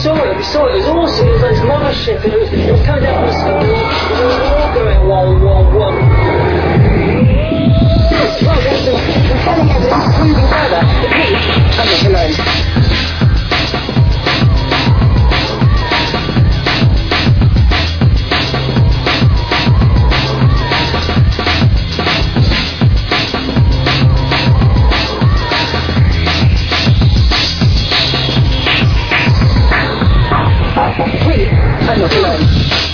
we saw it. It was awesome. It was like this mothership. It was coming down from the sky. There was all going, whoa. Well, there's some compelling evidence proving further that we are not alone. I'm not alone.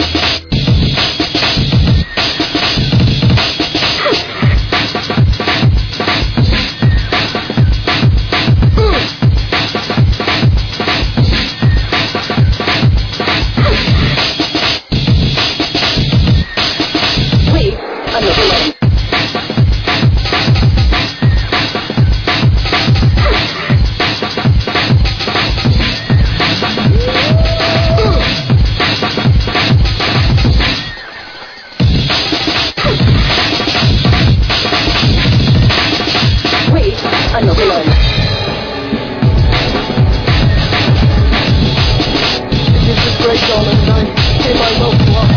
I'm not alone. This is great, darling, and I hereby welcome our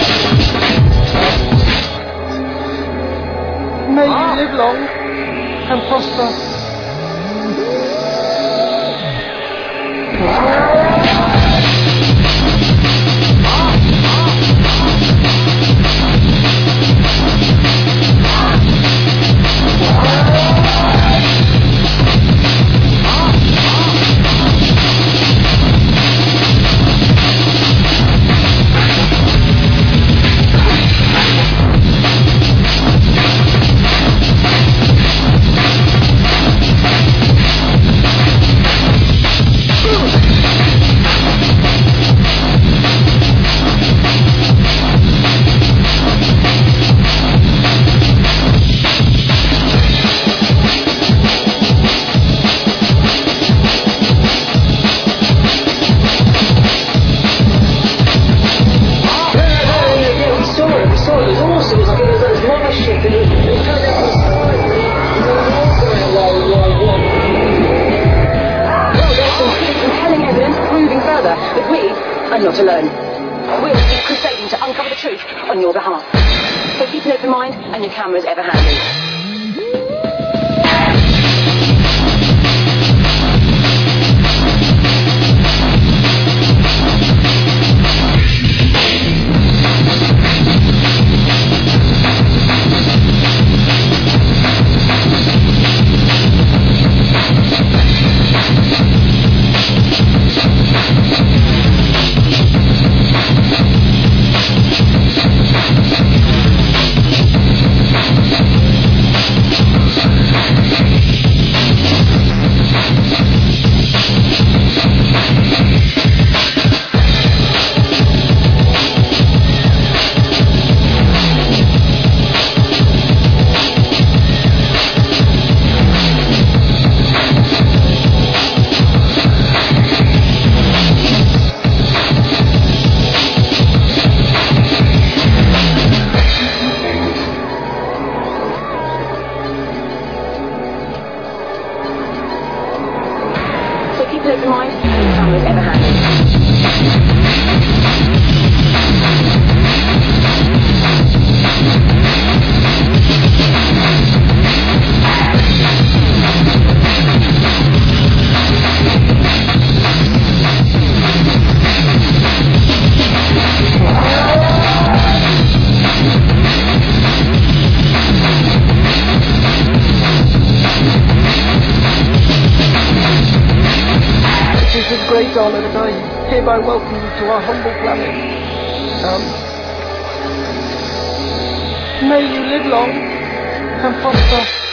humble. May you live long and prosper. But we are not alone. We'll keep crusading to uncover the truth on your behalf. So keep an open mind and your cameras ever handy. Keep an open mind and your cameras ever handy. This is great, darling, and I hereby welcome you to our humble planet. May you live long and prosper.